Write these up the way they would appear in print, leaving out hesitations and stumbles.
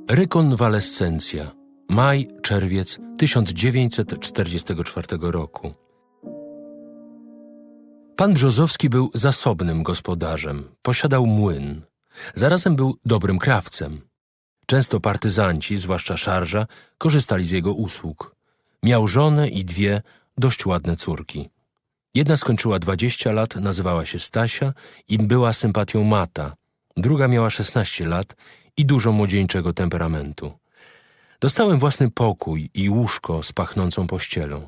Rekonwalescencja. Maj, czerwiec 1944 roku. Pan Brzozowski był zasobnym gospodarzem, posiadał młyn. Zarazem był dobrym krawcem. Często partyzanci, zwłaszcza szarża, korzystali z jego usług. Miał żonę i dwie dość ładne córki. Jedna skończyła 20 lat, nazywała się Stasia i była sympatią Mata. Druga miała 16 lat i dużo młodzieńczego temperamentu. Dostałem własny pokój i łóżko z pachnącą pościelą.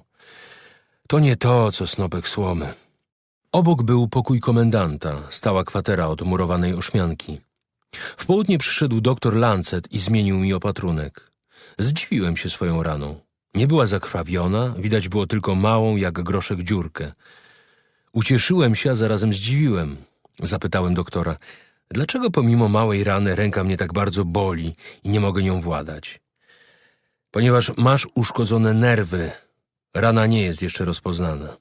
To nie to, co snopek słomy. Obok był pokój komendanta, stała kwatera od murowanej oszmianki. W południe przyszedł doktor Lancet i zmienił mi opatrunek. Zdziwiłem się swoją raną. Nie była zakrwawiona, widać było tylko małą jak groszek dziurkę. Ucieszyłem się, a zarazem zdziwiłem. Zapytałem doktora, dlaczego pomimo małej rany ręka mnie tak bardzo boli i nie mogę nią władać? Ponieważ masz uszkodzone nerwy. Rana nie jest jeszcze rozpoznana.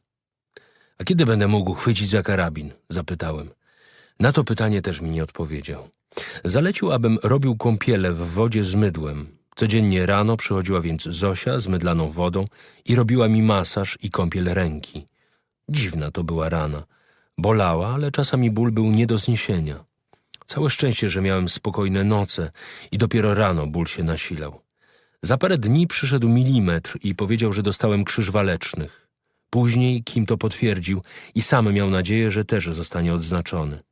A kiedy będę mógł chwycić za karabin? Zapytałem. Na to pytanie też mi nie odpowiedział. Zalecił, abym robił kąpiele w wodzie z mydłem. Codziennie rano przychodziła więc Zosia z mydlaną wodą i robiła mi masaż i kąpiel ręki. Dziwna to była rana. Bolała, ale czasami ból był nie do zniesienia. Całe szczęście, że miałem spokojne noce i dopiero rano ból się nasilał. Za parę dni przyszedł milimetr i powiedział, że dostałem krzyż walecznych. Później Kim to potwierdził i sam miał nadzieję, że też zostanie odznaczony.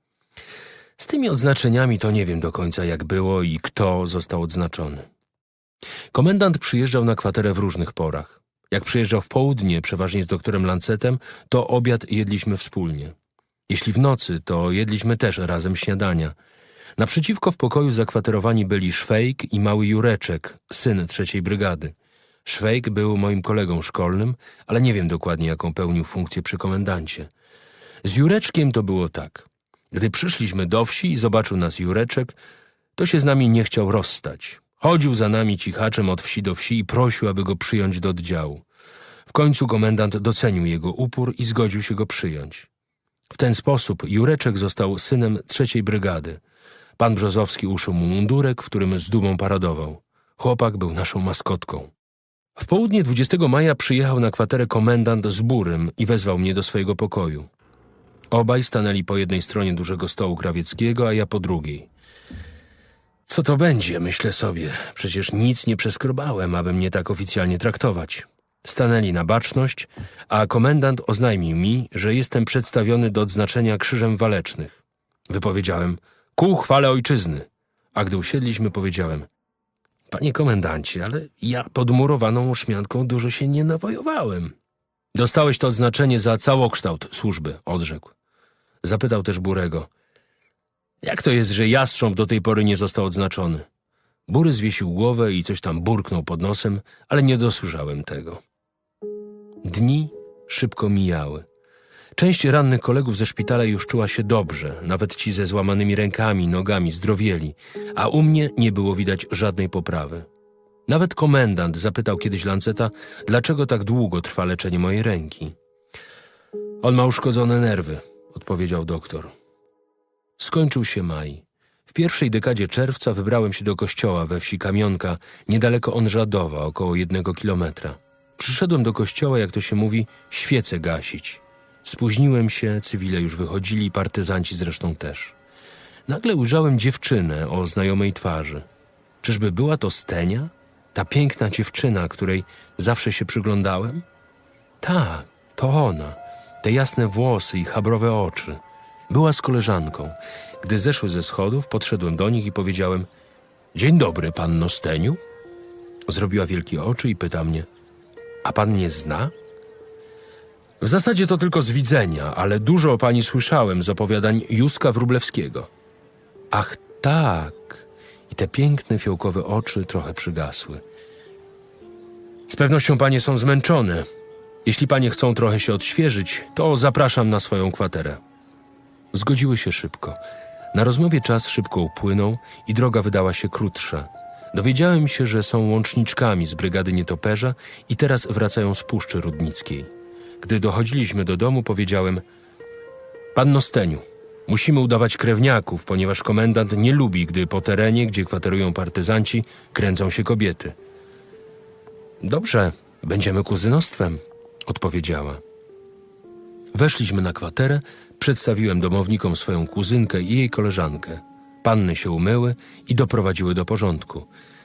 Z tymi odznaczeniami to nie wiem do końca jak było i kto został odznaczony. Komendant przyjeżdżał na kwaterę w różnych porach. Jak przyjeżdżał w południe, przeważnie z doktorem Lancetem, to obiad jedliśmy wspólnie. Jeśli w nocy, to jedliśmy też razem śniadania. Naprzeciwko w pokoju zakwaterowani byli Szwejk i mały Jureczek, syn 3. brygady. Szwejk był moim kolegą szkolnym, ale nie wiem dokładnie, jaką pełnił funkcję przy komendancie. Z Jureczkiem to było tak. Gdy przyszliśmy do wsi i zobaczył nas Jureczek, to się z nami nie chciał rozstać. Chodził za nami cichaczem od wsi do wsi i prosił, aby go przyjąć do oddziału. W końcu komendant docenił jego upór i zgodził się go przyjąć. W ten sposób Jureczek został synem 3. brygady. Pan Brzozowski uszył mu mundurek, w którym z dumą paradował. Chłopak był naszą maskotką. W południe 20 maja przyjechał na kwaterę komendant z burym i wezwał mnie do swojego pokoju. Obaj stanęli po jednej stronie dużego stołu krawieckiego, a ja po drugiej. Co to będzie, myślę sobie. Przecież nic nie przeskrobałem, aby mnie tak oficjalnie traktować. Stanęli na baczność, a komendant oznajmił mi, że jestem przedstawiony do odznaczenia Krzyżem Walecznych. Wypowiedziałem, ku chwale ojczyzny. A gdy usiedliśmy, powiedziałem, panie komendancie, ale ja pod murowaną oszmianką dużo się nie nawojowałem. Dostałeś to odznaczenie za całokształt służby, odrzekł. Zapytał też Burego. Jak to jest, że Jastrząb do tej pory nie został odznaczony? Bury zwiesił głowę i coś tam burknął pod nosem, ale nie dosłyszałem tego. Dni szybko mijały. Część rannych kolegów ze szpitala już czuła się dobrze, nawet ci ze złamanymi rękami, nogami zdrowieli, a u mnie nie było widać żadnej poprawy. Nawet komendant zapytał kiedyś Lanceta, dlaczego tak długo trwa leczenie mojej ręki. On ma uszkodzone nerwy, odpowiedział doktor. Skończył się maj. W pierwszej dekadzie czerwca wybrałem się do kościoła we wsi Kamionka, niedaleko Onżadowa, około 1 kilometra. Przyszedłem do kościoła, jak to się mówi, świece gasić. Spóźniłem się, cywile już wychodzili, partyzanci zresztą też. Nagle ujrzałem dziewczynę o znajomej twarzy. Czyżby była to Stenia? Ta piękna dziewczyna, której zawsze się przyglądałem? Tak, to ona. Te jasne włosy i chabrowe oczy. Była z koleżanką. Gdy zeszły ze schodów, podszedłem do nich i powiedziałem: dzień dobry, panno Steniu. Zrobiła wielkie oczy i pyta mnie: a pan mnie zna? W zasadzie to tylko z widzenia, ale dużo o pani słyszałem z opowiadań Józka Wróblewskiego. Ach tak. I te piękne fiołkowe oczy trochę przygasły. Z pewnością panie są zmęczone. Jeśli panie chcą trochę się odświeżyć, to zapraszam na swoją kwaterę. Zgodziły się szybko. Na rozmowie czas szybko upłynął i droga wydała się krótsza. Dowiedziałem się, że są łączniczkami z brygady nietoperza i teraz wracają z Puszczy Rudnickiej. Gdy dochodziliśmy do domu, powiedziałem: panno Steniu, Musimy udawać krewniaków, ponieważ komendant nie lubi, gdy po terenie, gdzie kwaterują partyzanci, kręcą się kobiety. Dobrze, będziemy kuzynostwem, odpowiedziała. Weszliśmy na kwaterę, przedstawiłem domownikom swoją kuzynkę i jej koleżankę. Panny się umyły i doprowadziły do porządku.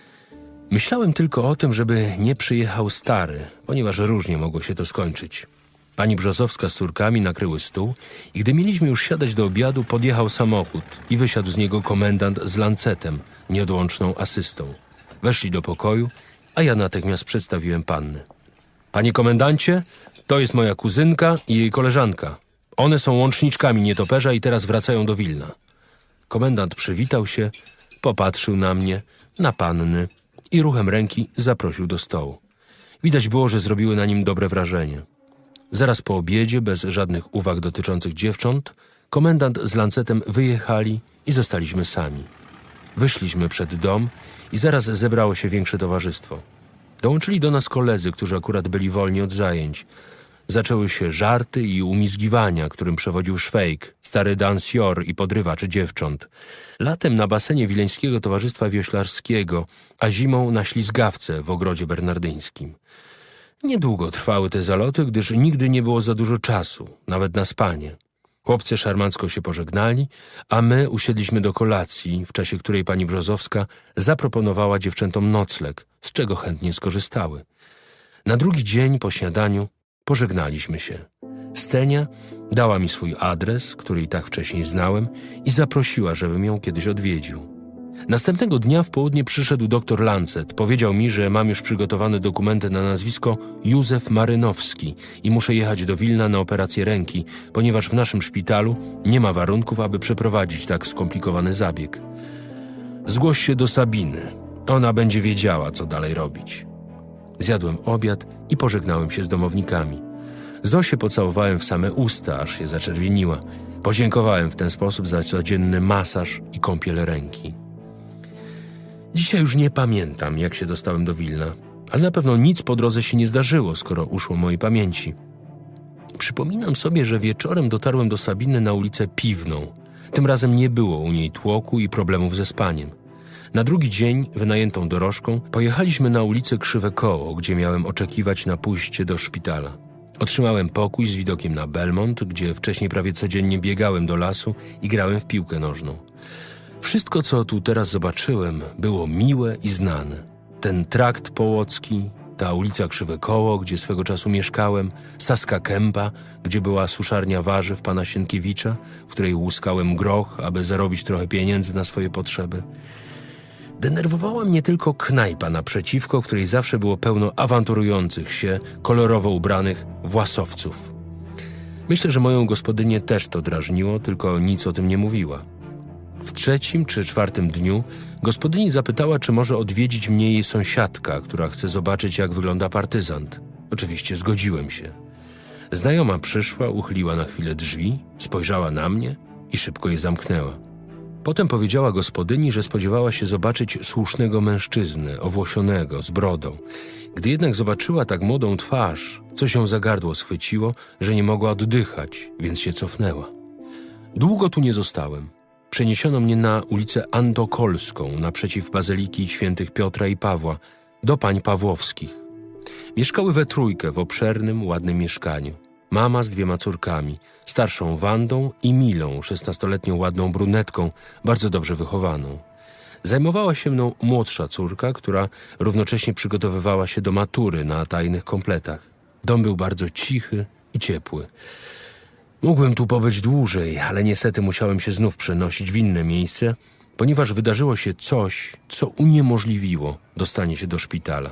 Myślałem tylko o tym, żeby nie przyjechał stary, ponieważ różnie mogło się to skończyć. Pani Brzozowska z córkami nakryły stół i gdy mieliśmy już siadać do obiadu, podjechał samochód i wysiadł z niego komendant z lancetem, nieodłączną asystą. Weszli do pokoju, a ja natychmiast przedstawiłem panny. Panie komendancie, to jest moja kuzynka i jej koleżanka. One są łączniczkami nietoperza i teraz wracają do Wilna. Komendant przywitał się, popatrzył na mnie, na panny i ruchem ręki zaprosił do stołu. Widać było, że zrobiły na nim dobre wrażenie. Zaraz po obiedzie, bez żadnych uwag dotyczących dziewcząt, komendant z lancetem wyjechali i zostaliśmy sami. Wyszliśmy przed dom i zaraz zebrało się większe towarzystwo. Dołączyli do nas koledzy, którzy akurat byli wolni od zajęć. Zaczęły się żarty i umizgiwania, którym przewodził Szwejk, stary dansjor i podrywacz dziewcząt. Latem na basenie Wileńskiego Towarzystwa Wioślarskiego, a zimą na ślizgawce w ogrodzie bernardyńskim. Niedługo trwały te zaloty, gdyż nigdy nie było za dużo czasu, nawet na spanie. Chłopcy szarmancko się pożegnali, a my usiedliśmy do kolacji, w czasie której pani Brzozowska zaproponowała dziewczętom nocleg, z czego chętnie skorzystały. Na drugi dzień po śniadaniu pożegnaliśmy się. Stenia dała mi swój adres, który i tak wcześniej znałem, i zaprosiła, żebym ją kiedyś odwiedził. Następnego dnia w południe przyszedł doktor Lancet. Powiedział mi, że mam już przygotowane dokumenty na nazwisko Józef Marynowski i muszę jechać do Wilna na operację ręki, ponieważ w naszym szpitalu nie ma warunków, aby przeprowadzić tak skomplikowany zabieg. Zgłoś się do Sabiny. Ona będzie wiedziała, co dalej robić. Zjadłem obiad i pożegnałem się z domownikami. Zosię pocałowałem w same usta, aż się zaczerwieniła. Podziękowałem w ten sposób za codzienny masaż i kąpiel ręki. Dzisiaj już nie pamiętam, jak się dostałem do Wilna, ale na pewno nic po drodze się nie zdarzyło, skoro uszło mojej pamięci. Przypominam sobie, że wieczorem dotarłem do Sabiny na ulicę Piwną. Tym razem nie było u niej tłoku i problemów ze spaniem. Na drugi dzień, wynajętą dorożką, pojechaliśmy na ulicę Krzywe Koło, gdzie miałem oczekiwać na pójście do szpitala. Otrzymałem pokój z widokiem na Belmont, gdzie wcześniej prawie codziennie biegałem do lasu i grałem w piłkę nożną. Wszystko, co tu teraz zobaczyłem, było miłe i znane. Ten trakt połocki, ta ulica Krzywe Koło, gdzie swego czasu mieszkałem, Saska Kępa, gdzie była suszarnia warzyw pana Sienkiewicza, w której łuskałem groch, aby zarobić trochę pieniędzy na swoje potrzeby. Denerwowała mnie tylko knajpa naprzeciwko, w której zawsze było pełno awanturujących się, kolorowo ubranych własowców. Myślę, że moją gospodynię też to drażniło, tylko nic o tym nie mówiła. W 3. czy 4. dniu gospodyni zapytała, czy może odwiedzić mnie jej sąsiadka, która chce zobaczyć, jak wygląda partyzant. Oczywiście zgodziłem się. Znajoma przyszła, uchyliła na chwilę drzwi, spojrzała na mnie i szybko je zamknęła. Potem powiedziała gospodyni, że spodziewała się zobaczyć słusznego mężczyznę, owłosionego, z brodą. Gdy jednak zobaczyła tak młodą twarz, coś ją za gardło schwyciło, że nie mogła oddychać, więc się cofnęła. Długo tu nie zostałem. Przeniesiono mnie na ulicę Antokolską, naprzeciw Bazyliki Świętych Piotra i Pawła, do pań Pawłowskich. Mieszkały we trójkę w obszernym, ładnym mieszkaniu. Mama z 2 córkami, starszą Wandą i Milą, 16-letnią ładną brunetką, bardzo dobrze wychowaną. Zajmowała się mną młodsza córka, która równocześnie przygotowywała się do matury na tajnych kompletach. Dom był bardzo cichy i ciepły. Mógłbym tu pobyć dłużej, ale niestety musiałem się znów przenosić w inne miejsce, ponieważ wydarzyło się coś, co uniemożliwiło dostanie się do szpitala.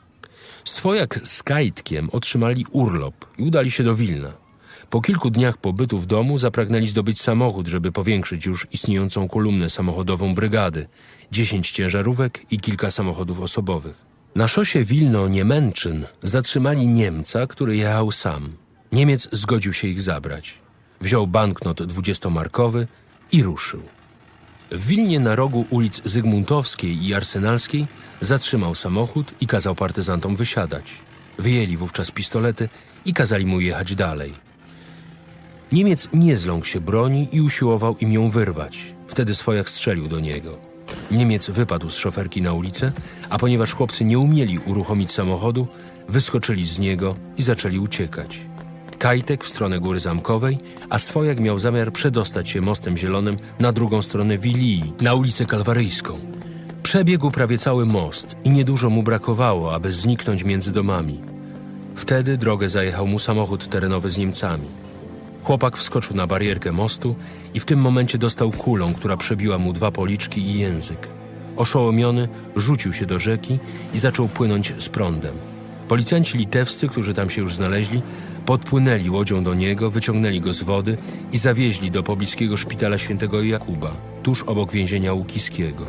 Swojak z Kajtkiem otrzymali urlop i udali się do Wilna. Po kilku dniach pobytu w domu zapragnęli zdobyć samochód, żeby powiększyć już istniejącą kolumnę samochodową brygady, 10 ciężarówek i kilka samochodów osobowych. Na szosie Wilno-Niemęczyn zatrzymali Niemca, który jechał sam. Niemiec zgodził się ich zabrać. Wziął banknot 20-markowy i ruszył. W Wilnie na rogu ulic Zygmuntowskiej i Arsenalskiej zatrzymał samochód i kazał partyzantom wysiadać. Wyjęli wówczas pistolety i kazali mu jechać dalej. Niemiec nie zląkł się broni i usiłował im ją wyrwać. Wtedy swojak strzelił do niego. Niemiec wypadł z szoferki na ulicę, a ponieważ chłopcy nie umieli uruchomić samochodu, wyskoczyli z niego i zaczęli uciekać. Kajtek w stronę Góry Zamkowej, a swojak miał zamiar przedostać się Mostem Zielonym na drugą stronę Wilii, na ulicę Kalwaryjską. Przebiegł prawie cały most i niedużo mu brakowało, aby zniknąć między domami. Wtedy drogę zajechał mu samochód terenowy z Niemcami. Chłopak wskoczył na barierkę mostu i w tym momencie dostał kulą, która przebiła mu 2 policzki i język. Oszołomiony rzucił się do rzeki i zaczął płynąć z prądem. Policjanci litewscy, którzy tam się już znaleźli, podpłynęli łodzią do niego, wyciągnęli go z wody i zawieźli do pobliskiego szpitala świętego Jakuba, tuż obok więzienia Łukiskiego.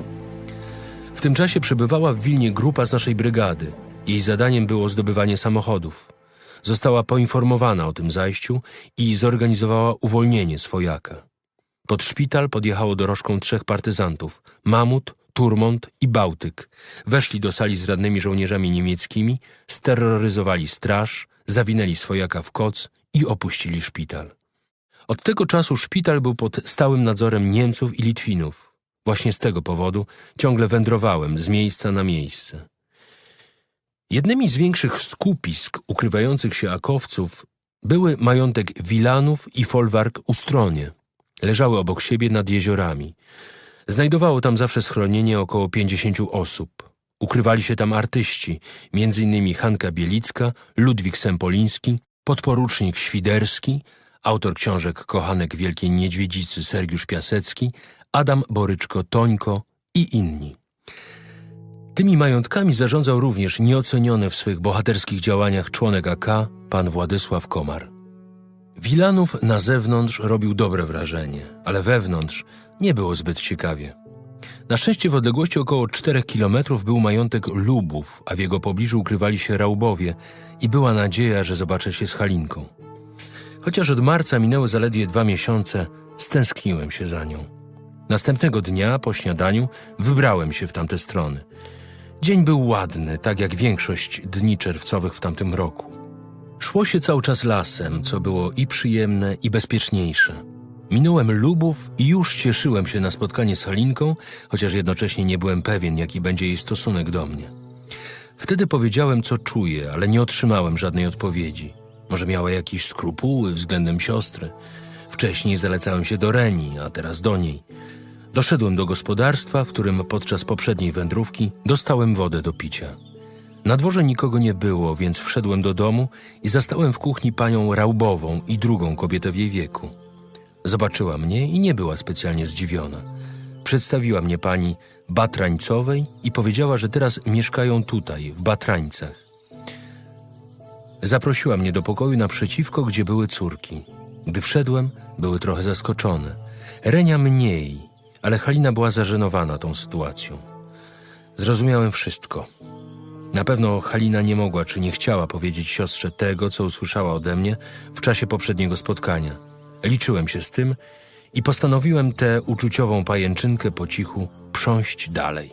W tym czasie przybywała w Wilnie grupa z naszej brygady. Jej zadaniem było zdobywanie samochodów. Została poinformowana o tym zajściu i zorganizowała uwolnienie swojaka. Pod szpital podjechało dorożką 3 partyzantów: Mamut, Turmont i Bałtyk. Weszli do sali z rannymi żołnierzami niemieckimi, steroryzowali straż, zawinęli swojaka w koc i opuścili szpital. Od tego czasu szpital był pod stałym nadzorem Niemców i Litwinów. Właśnie z tego powodu ciągle wędrowałem z miejsca na miejsce. Jednymi z większych skupisk ukrywających się akowców były majątek Wilanów i folwark Ustronie. Leżały obok siebie nad jeziorami. Znajdowało tam zawsze schronienie około 50 osób. Ukrywali się tam artyści, m.in. Hanka Bielicka, Ludwik Sempoliński, podporucznik Świderski, autor książek Kochanek Wielkiej Niedźwiedzicy Sergiusz Piasecki, Adam Boryczko Tońko i inni. Tymi majątkami zarządzał również nieoceniony w swych bohaterskich działaniach członek AK, pan Władysław Komar. Wilanów na zewnątrz robił dobre wrażenie, ale wewnątrz nie było zbyt ciekawie. Na szczęście w odległości około 4 kilometrów był majątek Lubów, a w jego pobliżu ukrywali się Raubowie i była nadzieja, że zobaczę się z Halinką. Chociaż od marca minęły zaledwie 2 miesiące, stęskniłem się za nią. Następnego dnia, po śniadaniu, wybrałem się w tamte strony. Dzień był ładny, tak jak większość dni czerwcowych w tamtym roku. Szło się cały czas lasem, co było i przyjemne, i bezpieczniejsze. Minąłem Lubów i już cieszyłem się na spotkanie z Halinką, chociaż jednocześnie nie byłem pewien, jaki będzie jej stosunek do mnie. Wtedy powiedziałem, co czuję, ale nie otrzymałem żadnej odpowiedzi. Może miała jakieś skrupuły względem siostry. Wcześniej zalecałem się do Reni, a teraz do niej. Doszedłem do gospodarstwa, w którym podczas poprzedniej wędrówki dostałem wodę do picia. Na dworze nikogo nie było, więc wszedłem do domu i zastałem w kuchni panią Raubową i drugą kobietę w jej wieku. Zobaczyła mnie i nie była specjalnie zdziwiona. Przedstawiła mnie pani Batrańcowej i powiedziała, że teraz mieszkają tutaj, w Batrańcach. Zaprosiła mnie do pokoju naprzeciwko, gdzie były córki. Gdy wszedłem, były trochę zaskoczone. Renia mniej, ale Halina była zażenowana tą sytuacją. Zrozumiałem wszystko. Na pewno Halina nie mogła czy nie chciała powiedzieć siostrze tego, co usłyszała ode mnie w czasie poprzedniego spotkania. Liczyłem się z tym i postanowiłem tę uczuciową pajęczynkę po cichu prząść dalej.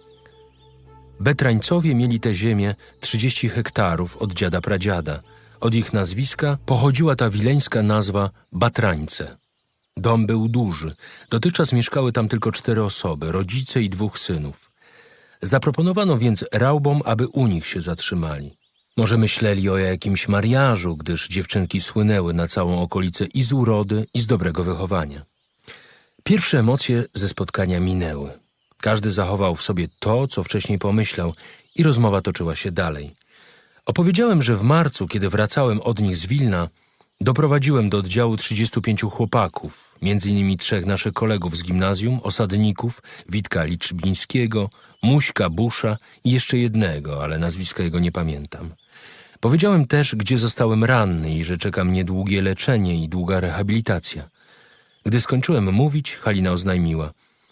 Betrańcowie mieli tę ziemię 30 hektarów od dziada pradziada. Od ich nazwiska pochodziła ta wileńska nazwa Batrańce. Dom był duży. Dotychczas mieszkały tam tylko 4 osoby, rodzice i 2 synów. Zaproponowano więc Raubom, aby u nich się zatrzymali. Może myśleli o jakimś mariażu, gdyż dziewczynki słynęły na całą okolicę i z urody, i z dobrego wychowania. Pierwsze emocje ze spotkania minęły. Każdy zachował w sobie to, co wcześniej pomyślał i rozmowa toczyła się dalej. Opowiedziałem, że w marcu, kiedy wracałem od nich z Wilna, doprowadziłem do oddziału 35 chłopaków, m.in. 3 naszych kolegów z gimnazjum, osadników, Witka Liczbińskiego, Muśka Busza i jeszcze jednego, ale nazwiska jego nie pamiętam. Powiedziałem też, gdzie zostałem ranny i że czeka mnie długie leczenie i długa rehabilitacja. Gdy skończyłem mówić, Halina oznajmiła: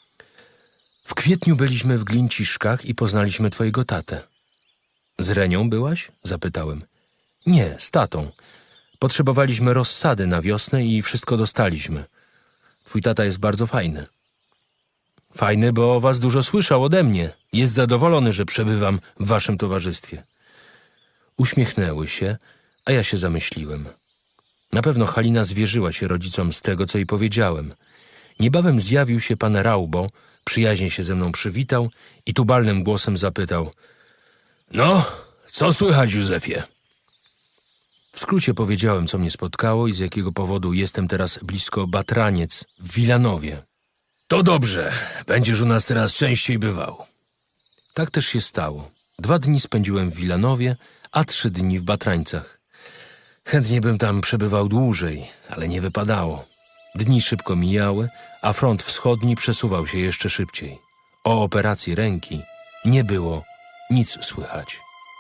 w kwietniu byliśmy w Glińciszkach i poznaliśmy twojego tatę. Z Renią byłaś? Zapytałem. Nie, z tatą. Potrzebowaliśmy rozsady na wiosnę i wszystko dostaliśmy. Twój tata jest bardzo fajny. Fajny, bo o was dużo słyszał ode mnie. Jest zadowolony, że przebywam w waszym towarzystwie. Uśmiechnęły się, a ja się zamyśliłem. Na pewno Halina zwierzyła się rodzicom z tego, co jej powiedziałem. Niebawem zjawił się pan Raubo, przyjaźnie się ze mną przywitał i tubalnym głosem zapytał: No, co słychać, Józefie? W skrócie powiedziałem, co mnie spotkało i z jakiego powodu jestem teraz blisko Batraniec w Wilanowie. To dobrze, będziesz u nas teraz częściej bywał. Tak też się stało. 2 dni spędziłem w Wilanowie, a 3 dni w Batrańcach. Chętnie bym tam przebywał dłużej, ale nie wypadało. Dni szybko mijały, a front wschodni przesuwał się jeszcze szybciej. O operacji ręki nie było nic słychać.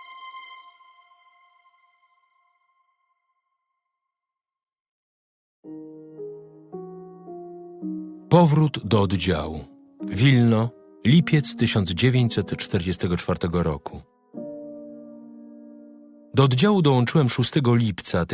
Powrót do oddziału. Wilno, lipiec 1944 roku. Do oddziału dołączyłem 6 lipca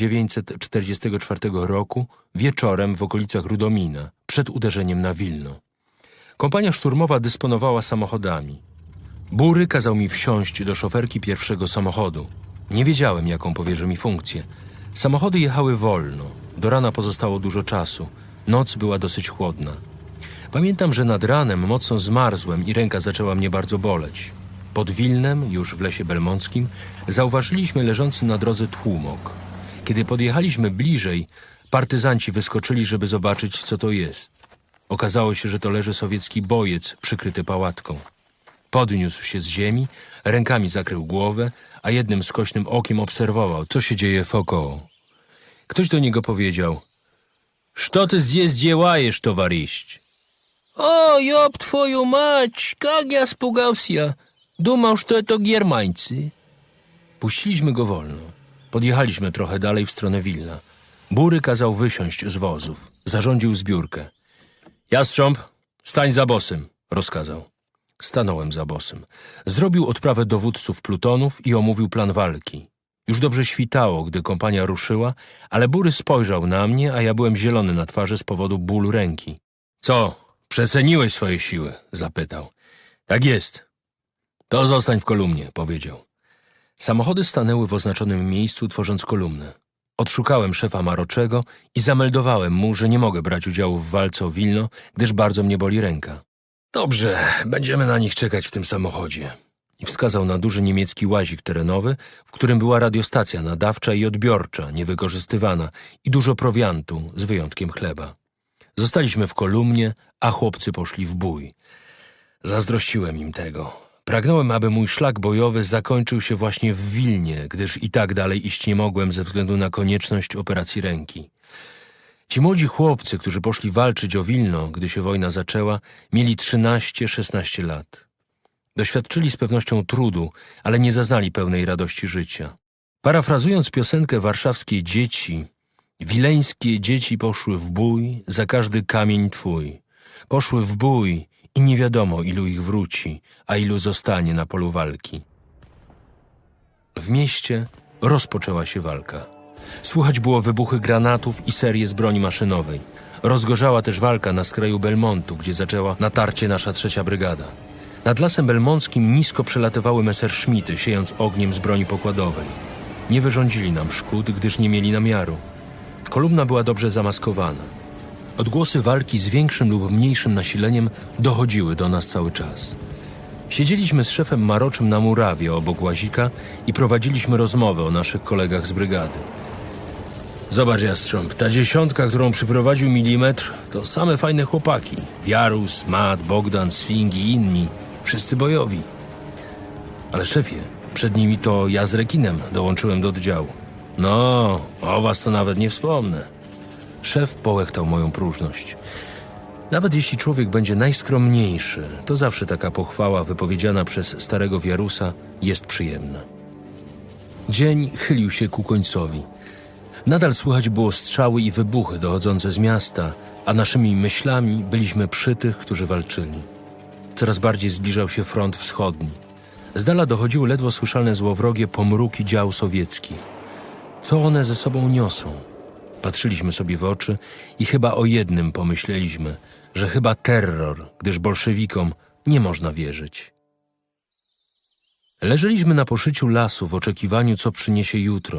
1944 roku wieczorem w okolicach Rudomina, przed uderzeniem na Wilno. Kompania szturmowa dysponowała samochodami. Bury kazał mi wsiąść do szoferki pierwszego samochodu. Nie wiedziałem, jaką powierzy mi funkcję. Samochody jechały wolno. Do rana pozostało dużo czasu. Noc była dosyć chłodna. Pamiętam, że nad ranem mocno zmarzłem i ręka zaczęła mnie bardzo boleć. Pod Wilnem, już w lesie belmonckim, zauważyliśmy leżący na drodze tłumok. Kiedy podjechaliśmy bliżej, partyzanci wyskoczyli, żeby zobaczyć, co to jest. Okazało się, że to leży sowiecki bojec przykryty pałatką. Podniósł się z ziemi, rękami zakrył głowę, a jednym skośnym okiem obserwował, co się dzieje wokoło. Ktoś do niego powiedział: „Что ты здесь делаешь, товарищ?” „O, job twoją mać, jak ja spugался! Думал, что это германцы.” Puściliśmy go wolno. Podjechaliśmy trochę dalej w stronę Wilna. Bury kazał wysiąść z wozów. Zarządził zbiórkę. „Jastrząb, stań za bosem”, rozkazał. Stanąłem za bosem. Zrobił odprawę dowódców plutonów i omówił plan walki. Już dobrze świtało, gdy kompania ruszyła, ale Bury spojrzał na mnie, a ja byłem zielony na twarzy z powodu bólu ręki. „Co, przeceniłeś swoje siły?” zapytał. „Tak jest.” „To zostań w kolumnie”, powiedział. Samochody stanęły w oznaczonym miejscu, tworząc kolumnę. Odszukałem szefa Maroczego i zameldowałem mu, że nie mogę brać udziału w walce o Wilno, gdyż bardzo mnie boli ręka. „Dobrze, będziemy na nich czekać w tym samochodzie”. I wskazał na duży niemiecki łazik terenowy, w którym była radiostacja nadawcza i odbiorcza, niewykorzystywana, i dużo prowiantu, z wyjątkiem chleba. Zostaliśmy w kolumnie, a chłopcy poszli w bój. Zazdrościłem im tego. Pragnąłem, aby mój szlak bojowy zakończył się właśnie w Wilnie, gdyż i tak dalej iść nie mogłem ze względu na konieczność operacji ręki. Ci młodzi chłopcy, którzy poszli walczyć o Wilno, gdy się wojna zaczęła, mieli 13-16 lat. Doświadczyli z pewnością trudu, ale nie zaznali pełnej radości życia. Parafrazując piosenkę warszawskiej Dzieci: „Wileńskie dzieci poszły w bój, za każdy kamień twój. Poszły w bój i nie wiadomo, ilu ich wróci, a ilu zostanie na polu walki”. W mieście rozpoczęła się walka. Słychać było wybuchy granatów i serie z broni maszynowej. Rozgorzała też walka na skraju Belmontu, gdzie zaczęła natarcie nasza 3. brygada. Nad lasem belmonckim nisko przelatywały Messerschmitty, siejąc ogniem z broni pokładowej. Nie wyrządzili nam szkód, gdyż nie mieli namiaru. Kolumna była dobrze zamaskowana. Odgłosy walki z większym lub mniejszym nasileniem dochodziły do nas cały czas. Siedzieliśmy z szefem Maroczym na murawie obok łazika i prowadziliśmy rozmowę o naszych kolegach z brygady. „Zobacz, Jastrząb, ta 10, którą przyprowadził Milimetr, to same fajne chłopaki. Jarus, Mat, Bogdan, Swing i inni. Wszyscy bojowi. Ale szefie, przed nimi to ja z rekinem dołączyłem do oddziału. No, o was to nawet nie wspomnę”. Szef połechtał moją próżność. Nawet jeśli człowiek będzie najskromniejszy, to zawsze taka pochwała wypowiedziana przez starego Wiarusa jest przyjemna. Dzień chylił się ku końcowi. Nadal słychać było strzały i wybuchy dochodzące z miasta, a naszymi myślami byliśmy przy tych, którzy walczyli. Coraz bardziej zbliżał się front wschodni. Z dala dochodziły ledwo słyszalne złowrogie pomruki dział sowieckich. Co one ze sobą niosą? Patrzyliśmy sobie w oczy i chyba o jednym pomyśleliśmy, że chyba terror, gdyż bolszewikom nie można wierzyć. Leżeliśmy na poszyciu lasu w oczekiwaniu, co przyniesie jutro.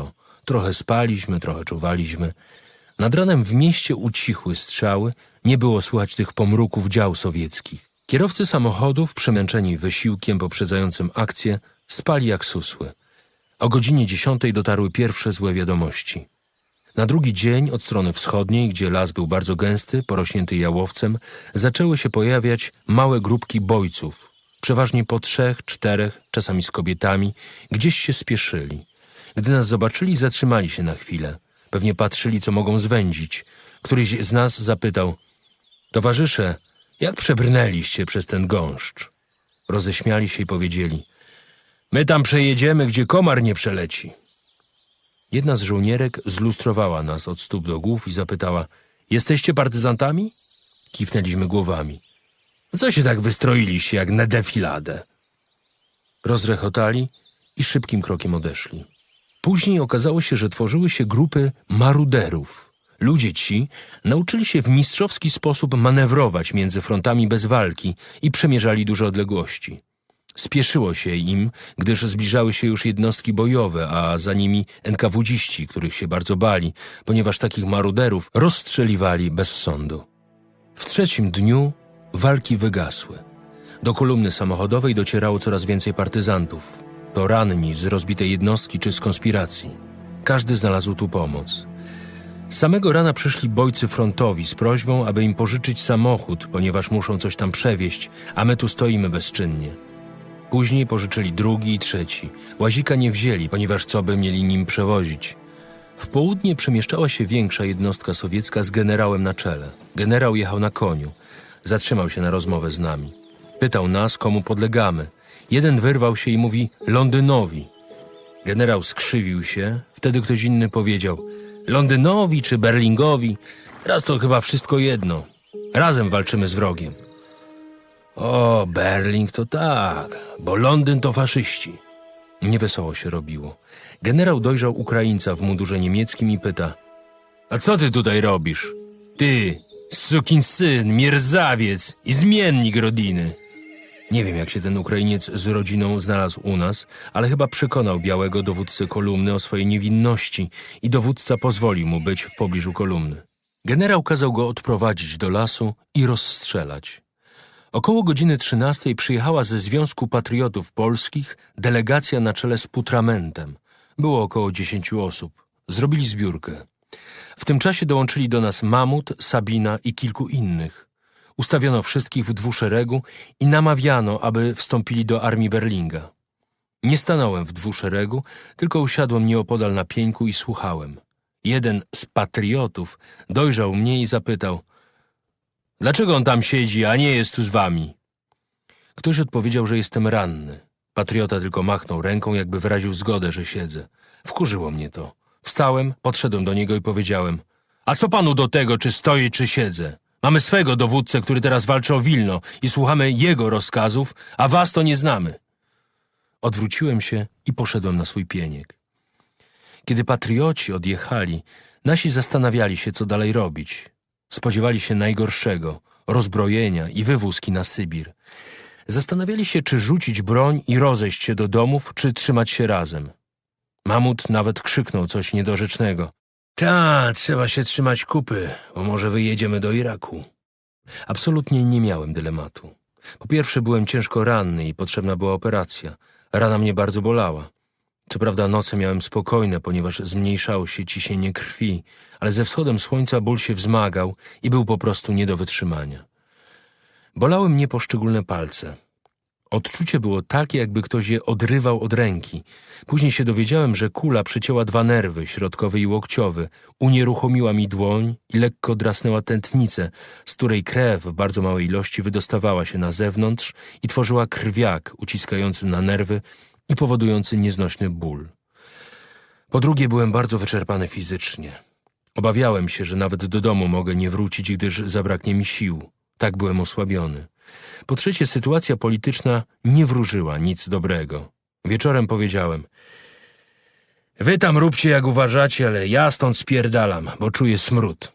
Trochę spaliśmy, trochę czuwaliśmy. Nad ranem w mieście ucichły strzały, nie było słychać tych pomruków dział sowieckich. Kierowcy samochodów, przemęczeni wysiłkiem poprzedzającym akcję, spali jak susły. O godzinie 10 dotarły pierwsze złe wiadomości. Na drugi dzień od strony wschodniej, gdzie las był bardzo gęsty, porośnięty jałowcem, zaczęły się pojawiać małe grupki bojców. Przeważnie po 3, 4, czasami z kobietami, gdzieś się spieszyli. Gdy nas zobaczyli, zatrzymali się na chwilę. Pewnie patrzyli, co mogą zwędzić. Któryś z nas zapytał: towarzysze, jak przebrnęliście przez ten gąszcz? Roześmiali się i powiedzieli: my tam przejedziemy, gdzie komar nie przeleci. Jedna z żołnierek zlustrowała nas od stóp do głów i zapytała: jesteście partyzantami? Kiwnęliśmy głowami. Co się tak wystroiliście jak na defiladę? Rozrechotali i szybkim krokiem odeszli. Później okazało się, że tworzyły się grupy maruderów. Ludzie ci nauczyli się w mistrzowski sposób manewrować między frontami bez walki i przemierzali duże odległości. Spieszyło się im, gdyż zbliżały się już jednostki bojowe, a za nimi NKWD-ści, których się bardzo bali, ponieważ takich maruderów rozstrzeliwali bez sądu. W 3. dniu walki wygasły. Do kolumny samochodowej docierało coraz więcej partyzantów. To ranni z rozbitej jednostki czy z konspiracji. Każdy znalazł tu pomoc. Z samego rana przyszli bojcy frontowi z prośbą, aby im pożyczyć samochód, ponieważ muszą coś tam przewieźć, a my tu stoimy bezczynnie. Później pożyczyli drugi i trzeci. Łazika nie wzięli, ponieważ co by mieli nim przewozić. W południe przemieszczała się większa jednostka sowiecka z generałem na czele. Generał jechał na koniu. Zatrzymał się na rozmowę z nami. Pytał nas, komu podlegamy. Jeden wyrwał się i mówi: Londynowi. Generał skrzywił się. Wtedy ktoś inny powiedział: Londynowi czy Berlingowi? Raz to chyba wszystko jedno. Razem walczymy z wrogiem. O, Berling to tak, bo Londyn to faszyści. Niewesoło się robiło. Generał dojrzał Ukraińca w mundurze niemieckim i pyta: a co ty tutaj robisz? Ty, sukinsyn, mierzawiec i zmiennik rodziny. Nie wiem, jak się ten Ukrainiec z rodziną znalazł u nas, ale chyba przekonał białego dowódcę kolumny o swojej niewinności i dowódca pozwolił mu być w pobliżu kolumny. Generał kazał go odprowadzić do lasu i rozstrzelać. Około godziny 13 przyjechała ze Związku Patriotów Polskich delegacja na czele z Putramentem. Było około 10 osób. Zrobili zbiórkę. W tym czasie dołączyli do nas Mamut, Sabina i kilku innych. Ustawiono wszystkich w 2 szeregu i namawiano, aby wstąpili do armii Berlinga. Nie stanąłem w 2 szeregu, tylko usiadłem nieopodal na pieńku i słuchałem. Jeden z patriotów dojrzał mnie i zapytał: dlaczego on tam siedzi, a nie jest tu z wami? Ktoś odpowiedział, że jestem ranny. Patriota tylko machnął ręką, jakby wyraził zgodę, że siedzę. Wkurzyło mnie to. Wstałem, podszedłem do niego i powiedziałem: a co panu do tego, czy stoję, czy siedzę? Mamy swego dowódcę, który teraz walczy o Wilno i słuchamy jego rozkazów, a was to nie znamy. Odwróciłem się i poszedłem na swój pieniek. Kiedy patrioci odjechali, nasi zastanawiali się, co dalej robić. Spodziewali się najgorszego, rozbrojenia i wywózki na Sybir. Zastanawiali się, czy rzucić broń i rozejść się do domów, czy trzymać się razem. Mamut nawet krzyknął coś niedorzecznego. Ta, trzeba się trzymać kupy, bo może wyjedziemy do Iraku. Absolutnie nie miałem dylematu. Po pierwsze, byłem ciężko ranny i potrzebna była operacja. Rana mnie bardzo bolała. Co prawda noce miałem spokojne, ponieważ zmniejszało się ciśnienie krwi, ale ze wschodem słońca ból się wzmagał i był po prostu nie do wytrzymania. Bolały mnie poszczególne palce. Odczucie było takie, jakby ktoś je odrywał od ręki. Później się dowiedziałem, że kula przycięła 2 nerwy, środkowy i łokciowy, unieruchomiła mi dłoń i lekko drasnęła tętnicę, z której krew w bardzo małej ilości wydostawała się na zewnątrz i tworzyła krwiak uciskający na nerwy i powodujący nieznośny ból. Po drugie, byłem bardzo wyczerpany fizycznie. Obawiałem się, że nawet do domu mogę nie wrócić, gdyż zabraknie mi sił. Tak byłem osłabiony. Po trzecie, sytuacja polityczna nie wróżyła nic dobrego. Wieczorem powiedziałem: wy tam róbcie jak uważacie, ale ja stąd spierdalam, bo czuję smród.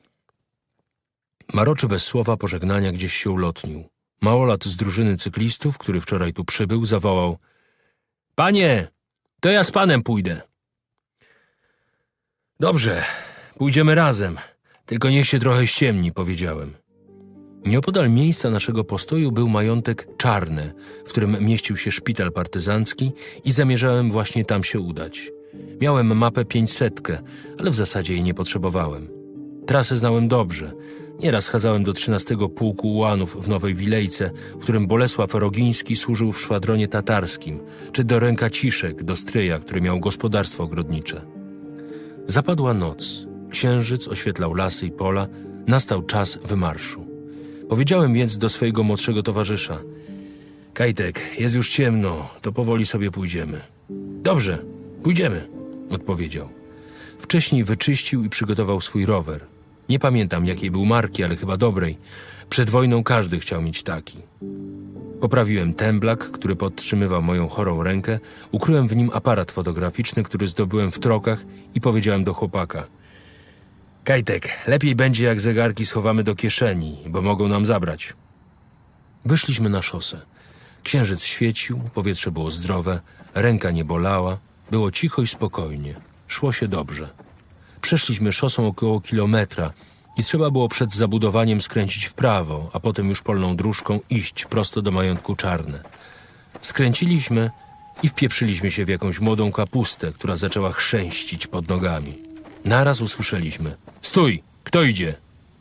Maroczy bez słowa pożegnania gdzieś się ulotnił. Małolat z drużyny cyklistów, który wczoraj tu przybył, zawołał: panie, to ja z panem pójdę. Dobrze, pójdziemy razem. Tylko niech się trochę ściemni, powiedziałem. Nieopodal miejsca naszego postoju był majątek Czarne, w którym mieścił się szpital partyzancki i zamierzałem właśnie tam się udać. Miałem mapę 500, ale w zasadzie jej nie potrzebowałem. Trasę znałem dobrze. Nieraz chadzałem do 13 Pułku Ułanów w Nowej Wilejce, w którym Bolesław Rogiński służył w szwadronie tatarskim, czy do Rękaciszek, do stryja, który miał gospodarstwo ogrodnicze. Zapadła noc. Księżyc oświetlał lasy i pola. Nastał czas wymarszu. Powiedziałem więc do swojego młodszego towarzysza: Kajtek, jest już ciemno, to powoli sobie pójdziemy. Dobrze, pójdziemy, odpowiedział. Wcześniej wyczyścił i przygotował swój rower. Nie pamiętam, jakiej był marki, ale chyba dobrej. Przed wojną każdy chciał mieć taki. Poprawiłem temblak, który podtrzymywał moją chorą rękę, ukryłem w nim aparat fotograficzny, który zdobyłem w Trokach i powiedziałem do chłopaka: Kajtek, lepiej będzie, jak zegarki schowamy do kieszeni, bo mogą nam zabrać. Wyszliśmy na szosę. Księżyc świecił, powietrze było zdrowe, ręka nie bolała, było cicho i spokojnie. Szło się dobrze. Przeszliśmy szosą około kilometra i trzeba było przed zabudowaniem skręcić w prawo, a potem już polną dróżką iść prosto do majątku Czarne. Skręciliśmy i wpieprzyliśmy się w jakąś młodą kapustę, która zaczęła chrzęścić pod nogami. Naraz usłyszeliśmy: Stój! Kto idzie?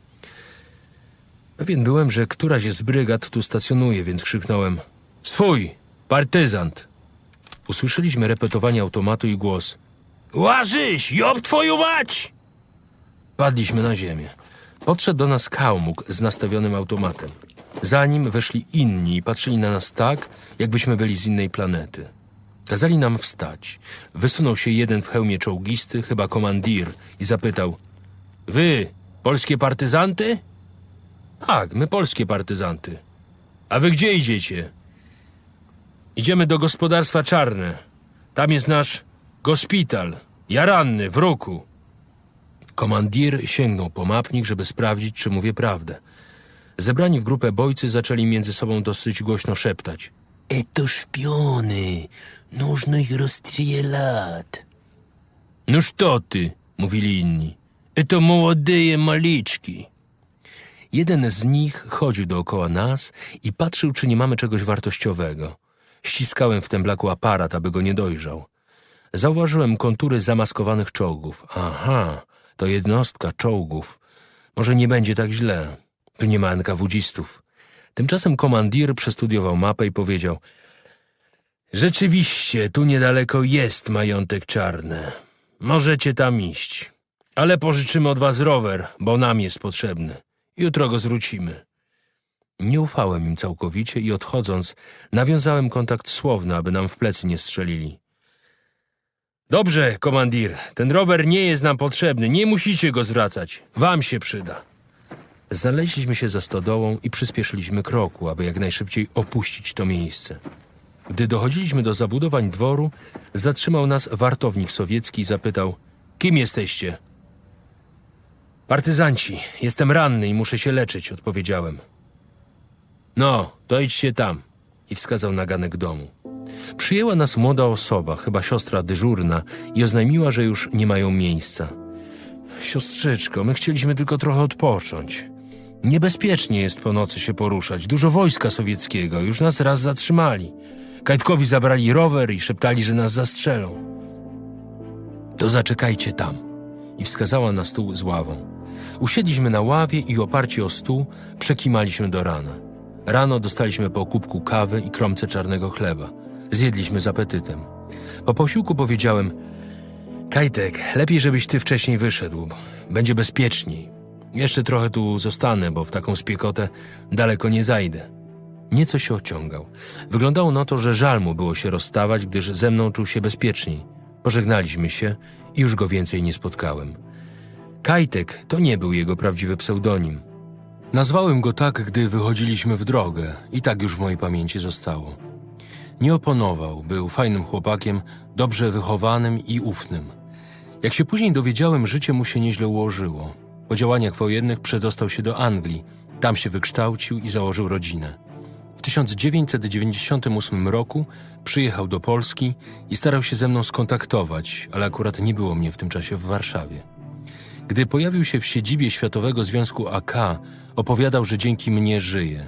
Pewien byłem, że któraś z brygad tu stacjonuje, więc krzyknąłem: Swój! Partyzant! Usłyszeliśmy repetowanie automatu i głos: Łażyś! Job twoją mać! Padliśmy na ziemię. Podszedł do nas kałmuk z nastawionym automatem. Za nim weszli inni i patrzyli na nas tak, jakbyśmy byli z innej planety. Kazali nam wstać. Wysunął się jeden w hełmie czołgisty, chyba komandir, i zapytał: Wy, polskie partyzanty? Tak, my polskie partyzanty. A wy gdzie idziecie? Idziemy do gospodarstwa Czarne. Tam jest nasz gospital. Ja ranny, w ruku. Komandir sięgnął po mapnik, żeby sprawdzić, czy mówię prawdę. Zebrani w grupę bojcy zaczęli między sobą dosyć głośno szeptać: to szpiony, нужно ich rozstrzelać. Noż to ty, mówili inni. To młodeje maliczki. Jeden z nich chodził dookoła nas i patrzył, czy nie mamy czegoś wartościowego. Ściskałem w temblaku aparat, aby go nie dojrzał. Zauważyłem kontury zamaskowanych czołgów. Aha, to jednostka czołgów. Może nie będzie tak źle. Tu nie ma NKWD-istów. Tymczasem komandir przestudiował mapę i powiedział: Rzeczywiście, tu niedaleko jest majątek Czarne. Możecie tam iść. Ale pożyczymy od was rower, bo nam jest potrzebny. Jutro go zwrócimy. Nie ufałem im całkowicie i odchodząc, nawiązałem kontakt słowny, aby nam w plecy nie strzelili. Dobrze, komandir, ten rower nie jest nam potrzebny, nie musicie go zwracać. Wam się przyda. Znaleźliśmy się za stodołą i przyspieszyliśmy kroku, aby jak najszybciej opuścić to miejsce. Gdy dochodziliśmy do zabudowań dworu, zatrzymał nas wartownik sowiecki i zapytał: Kim jesteście? Partyzanci. Jestem ranny i muszę się leczyć, odpowiedziałem. No, to idźcie tam. I wskazał na ganek domu. Przyjęła nas młoda osoba, chyba siostra dyżurna, i oznajmiła, że już nie mają miejsca. Siostrzyczko, my chcieliśmy tylko trochę odpocząć. Niebezpiecznie jest po nocy się poruszać. Dużo wojska sowieckiego. Już nas raz zatrzymali. Kajtkowi zabrali rower i szeptali, że nas zastrzelą. To zaczekajcie tam. I wskazała na stół z ławą. Usiedliśmy na ławie i oparci o stół przekimaliśmy do rana. Rano dostaliśmy po kubku kawy i kromce czarnego chleba. Zjedliśmy z apetytem. Po posiłku powiedziałem: Kajtek, lepiej żebyś ty wcześniej wyszedł. Będzie bezpieczniej. Jeszcze trochę tu zostanę, bo w taką spiekotę daleko nie zajdę. Nieco się ociągał. Wyglądało na to, że żal mu było się rozstawać, gdyż ze mną czuł się bezpieczniej. Pożegnaliśmy się i już go więcej nie spotkałem. Kajtek to nie był jego prawdziwy pseudonim. Nazwałem go tak, gdy wychodziliśmy w drogę i tak już w mojej pamięci zostało. Nie oponował, był fajnym chłopakiem, dobrze wychowanym i ufnym. Jak się później dowiedziałem, życie mu się nieźle ułożyło. Po działaniach wojennych przedostał się do Anglii. Tam się wykształcił i założył rodzinę. W 1998 roku przyjechał do Polski i starał się ze mną skontaktować, ale akurat nie było mnie w tym czasie w Warszawie. Gdy pojawił się w siedzibie Światowego Związku AK, opowiadał, że dzięki mnie żyje.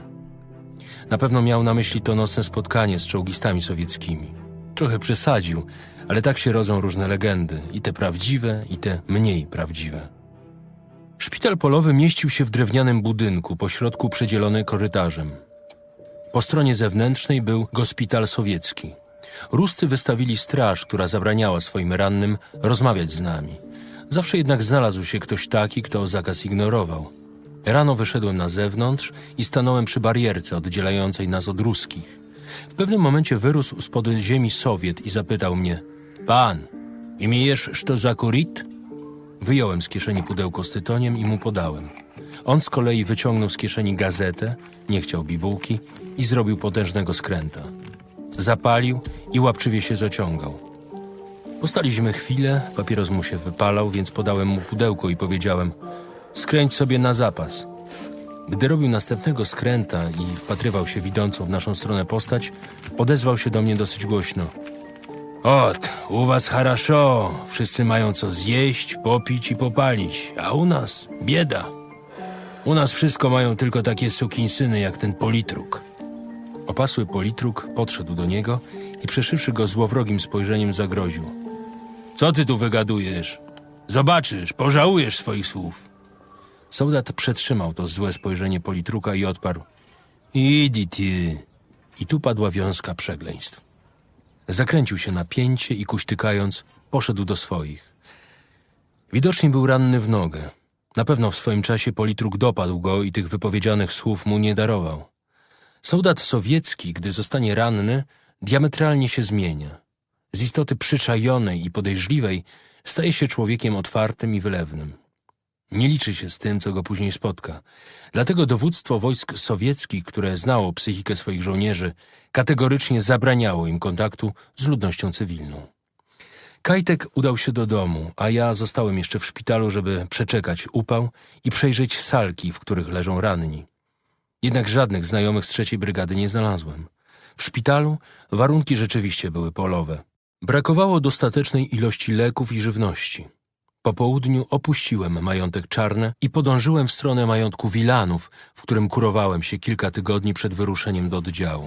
Na pewno miał na myśli to nocne spotkanie z czołgistami sowieckimi. Trochę przesadził, ale tak się rodzą różne legendy, i te prawdziwe, i te mniej prawdziwe. Szpital polowy mieścił się w drewnianym budynku, pośrodku przedzielony korytarzem. Po stronie zewnętrznej był gospital sowiecki. Ruscy wystawili straż, która zabraniała swoim rannym rozmawiać z nami. Zawsze jednak znalazł się ktoś taki, kto zakaz ignorował. Rano wyszedłem na zewnątrz i stanąłem przy barierce oddzielającej nas od ruskich. W pewnym momencie wyrósł spod ziemi Sowiet i zapytał mnie: „Pan, imiejesz co zakurit?” Wyjąłem z kieszeni pudełko z tytoniem i mu podałem. On z kolei wyciągnął z kieszeni gazetę, nie chciał bibułki i zrobił potężnego skręta. Zapalił i łapczywie się zaciągał. Postaliśmy chwilę, papieros mu się wypalał, więc podałem mu pudełko i powiedziałem: „Skręć sobie na zapas”. Gdy robił następnego skręta i wpatrywał się w idącą w naszą stronę postać, odezwał się do mnie dosyć głośno: „Ot, u was haraszo, wszyscy mają co zjeść, popić i popalić, a u nas bieda. U nas wszystko mają tylko takie sukinsyny jak ten politruk”. Opasły politruk podszedł do niego i przeszywszy go złowrogim spojrzeniem zagroził: „Co ty tu wygadujesz? Zobaczysz, pożałujesz swoich słów”. Soldat przetrzymał to złe spojrzenie politruka i odparł: „Idź ty”. I tu padła wiązka przekleństw. Zakręcił się na pięcie i kuśtykając poszedł do swoich. Widocznie był ranny w nogę. Na pewno w swoim czasie politruk dopadł go i tych wypowiedzianych słów mu nie darował. Soldat sowiecki, gdy zostanie ranny, diametralnie się zmienia. Z istoty przyczajonej i podejrzliwej staje się człowiekiem otwartym i wylewnym. Nie liczy się z tym, co go później spotka. Dlatego dowództwo wojsk sowieckich, które znało psychikę swoich żołnierzy, kategorycznie zabraniało im kontaktu z ludnością cywilną. Kajtek udał się do domu, a ja zostałem jeszcze w szpitalu, żeby przeczekać upał i przejrzeć salki, w których leżą ranni. Jednak żadnych znajomych z 3. brygady nie znalazłem. W szpitalu warunki rzeczywiście były polowe. Brakowało dostatecznej ilości leków i żywności. Po południu opuściłem majątek Czarne i podążyłem w stronę majątku Wilanów, w którym kurowałem się kilka tygodni przed wyruszeniem do oddziału.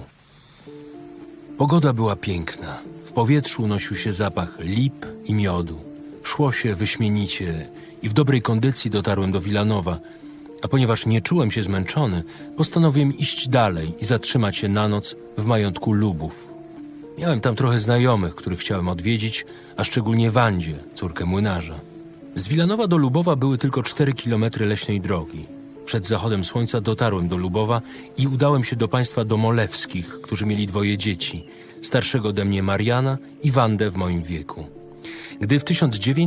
Pogoda była piękna. W powietrzu unosił się zapach lip i miodu. Szło się wyśmienicie i w dobrej kondycji dotarłem do Wilanowa, a ponieważ nie czułem się zmęczony, postanowiłem iść dalej i zatrzymać się na noc w majątku Lubów. Miałem tam trochę znajomych, których chciałem odwiedzić, a szczególnie Wandzie, córkę młynarza. Z Wilanowa do Lubowa były tylko 4 kilometry leśnej drogi. Przed zachodem słońca dotarłem do Lubowa i udałem się do państwa Domolewskich, którzy mieli 2 dzieci, starszego ode mnie Mariana i Wandę w moim wieku. Gdy w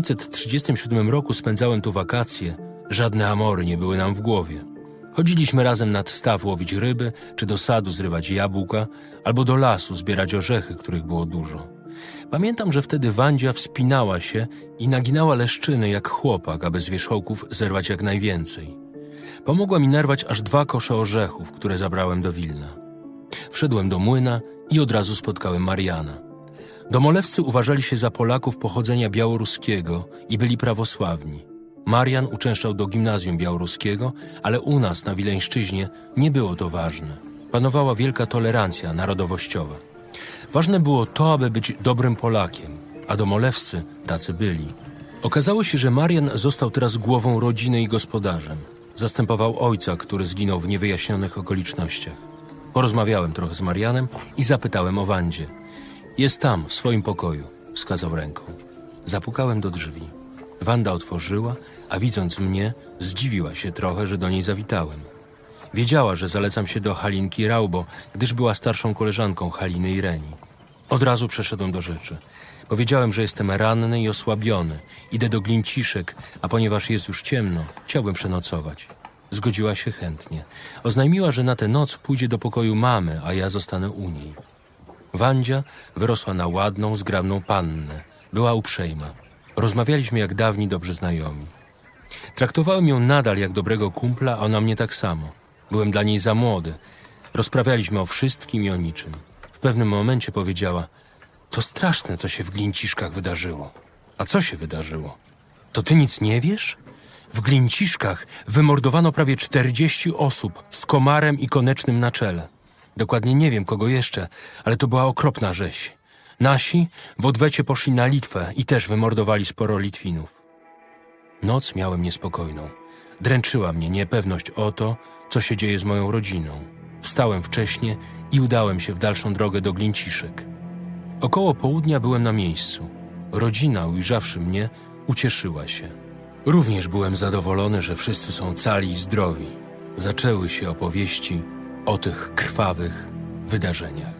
1937 roku spędzałem tu wakacje, żadne amory nie były nam w głowie. Chodziliśmy razem nad staw łowić ryby, czy do sadu zrywać jabłka, albo do lasu zbierać orzechy, których było dużo. Pamiętam, że wtedy Wandzia wspinała się i naginała leszczyny jak chłopak, aby z wierzchołków zerwać jak najwięcej. Pomogła mi narwać aż 2 kosze orzechów, które zabrałem do Wilna. Wszedłem do młyna i od razu spotkałem Mariana. Domolewscy uważali się za Polaków pochodzenia białoruskiego i byli prawosławni. Marian uczęszczał do gimnazjum białoruskiego, ale u nas na Wileńszczyźnie nie było to ważne. Panowała wielka tolerancja narodowościowa. Ważne było to, aby być dobrym Polakiem, a Domolewscy tacy byli. Okazało się, że Marian został teraz głową rodziny i gospodarzem. Zastępował ojca, który zginął w niewyjaśnionych okolicznościach. Porozmawiałem trochę z Marianem i zapytałem o Wandzie. „Jest tam, w swoim pokoju”, wskazał ręką. Zapukałem do drzwi. Wanda otworzyła, a widząc mnie, zdziwiła się trochę, że do niej zawitałem. Wiedziała, że zalecam się do Halinki Raubo, gdyż była starszą koleżanką Haliny i Reni. Od razu przeszedłem do rzeczy. Powiedziałem, że jestem ranny i osłabiony. Idę do Glińciszek, a ponieważ jest już ciemno, chciałbym przenocować. Zgodziła się chętnie. Oznajmiła, że na tę noc pójdzie do pokoju mamy, a ja zostanę u niej. Wandzia wyrosła na ładną, zgrabną pannę. Była uprzejma. Rozmawialiśmy jak dawni dobrzy znajomi. Traktowałem ją nadal jak dobrego kumpla, a ona mnie tak samo. Byłem dla niej za młody, Rozprawialiśmy o wszystkim i o niczym. W pewnym momencie powiedziała: to straszne, co się w Glińciszkach wydarzyło. A co się wydarzyło? To ty nic nie wiesz? W Glińciszkach wymordowano prawie 40 osób z Komarem i Konecznym na czele. Dokładnie nie wiem, kogo jeszcze, ale to była okropna rzeź. Nasi w odwecie poszli na Litwę i też wymordowali sporo Litwinów. Noc miałem niespokojną. Dręczyła mnie niepewność o to, co się dzieje z moją rodziną. Wstałem wcześnie i udałem się w dalszą drogę do Glińciszek. Około południa byłem na miejscu. Rodzina, ujrzawszy mnie, ucieszyła się. Również byłem zadowolony, że wszyscy są cali i zdrowi. Zaczęły się opowieści o tych krwawych wydarzeniach.